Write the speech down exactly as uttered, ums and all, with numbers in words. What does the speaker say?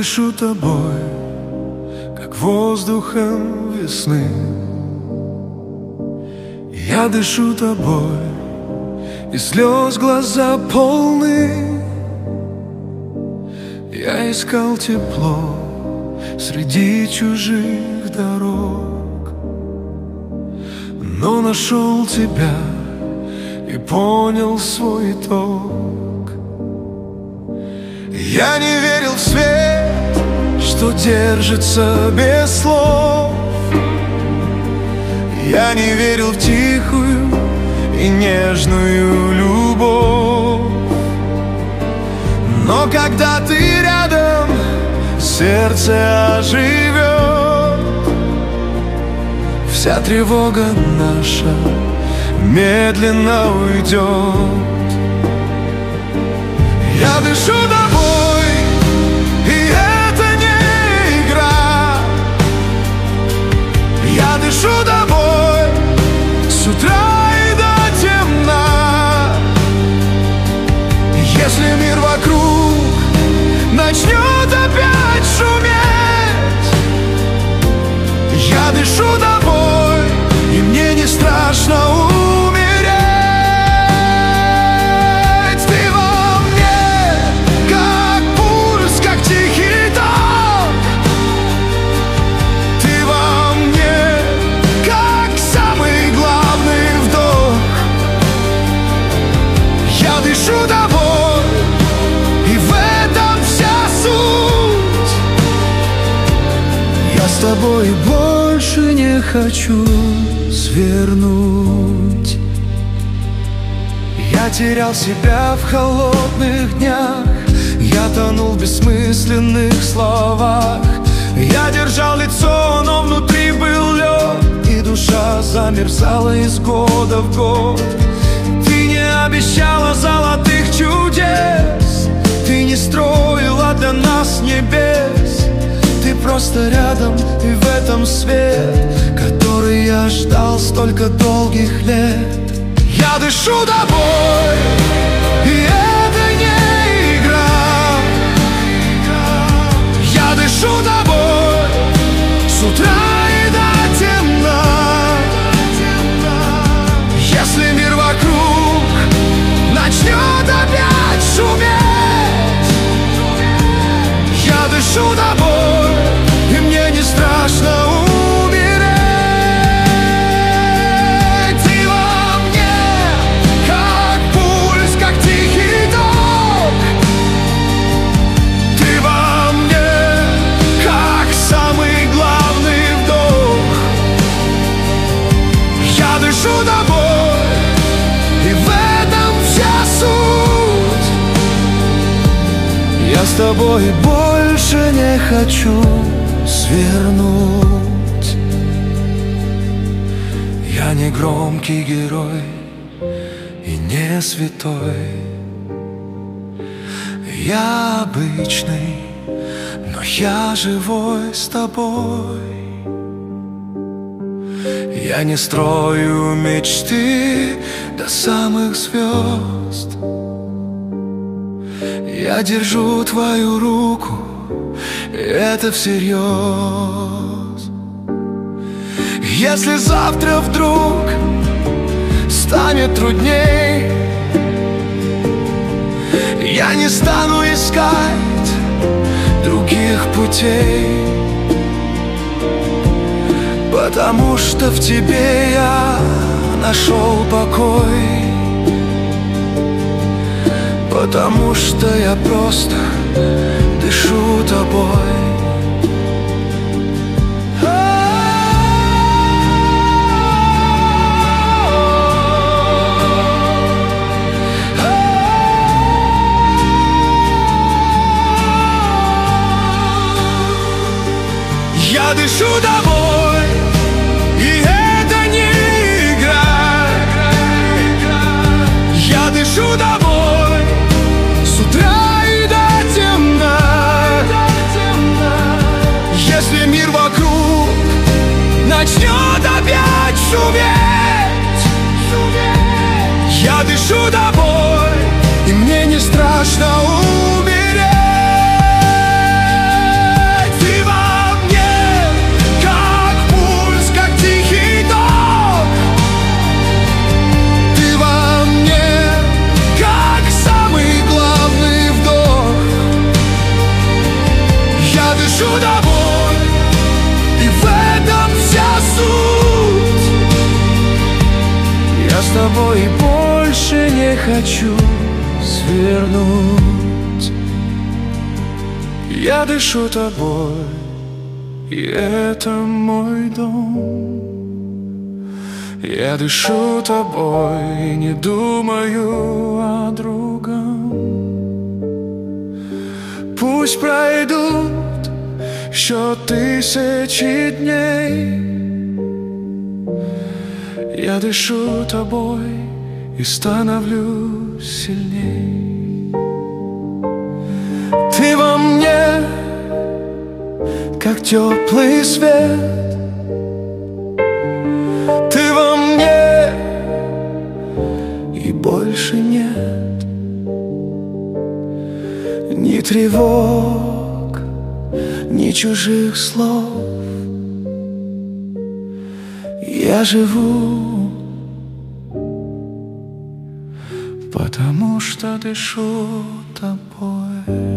дышу тобой, как воздухом весны. Я дышу тобой, и слез глаза полны. Я искал тепло среди чужих дорог, но нашел тебя и понял свой итог. Я не верил в свет, что держится без слов. Я не верил в тихую и нежную любовь. Но когда ты рядом, сердце оживет. Вся тревога наша медленно уйдет. Я дышу тобой, и это не игра. Я дышу тобой с утра и до темна. Если мир вокруг начнет опять шуметь, я дышу тобой, и мне не страшно умереть. Ты во мне, как пульс, как тихий ток. Ты во мне, как самый главный вдох. Я дышу тобой, и в этом вся суть. Я с тобой больше не хочу свернуть. Я терял себя в холодных днях. Я тонул в бессмысленных словах. Я держал лицо, но внутри был лед, и душа замерзала из года в год. Ты не обещала золотых чудес, ты не строила для нас небес. Ты просто рядом, и в этом свет, который я ждал столько долгих лет. Я дышу тобой, и это не игра. Я дышу тобой с утра и до темна. Если мир вокруг начнет опять шуметь, я дышу тобой, и мне не страшно умереть. Ты во мне, как пульс, как тихий ток. Ты во мне, как самый главный вдох. Я дышу тобой, и в этом вся суть. Я с тобой больше не хочу свернуть. Я не громкий герой и не святой. Я обычный, но я живой с тобой. Я не строю мечты до самых звезд. Я держу твою руку, и это всерьез. Если завтра вдруг станет трудней, я не стану искать других путей, потому что в тебе я нашел покой. Потому что я просто дышу тобой. Я дышу тобой, и это не игра. Я дышу тобой с утра и до темна. Если мир вокруг начнет опять шуметь, я дышу тобой, и мне не страшно умереть. суть. Я с тобой больше не хочу свернуть. Я дышу тобой, и это мой дом. Я дышу тобой и не думаю о другом. Пусть пройдут еще тысячи дней. Я дышу тобой и становлюсь сильней. Ты во мне, как теплый свет. Ты во мне, и больше нет ни тревог, ни чужих слов. Я живу, потому что дышу тобой.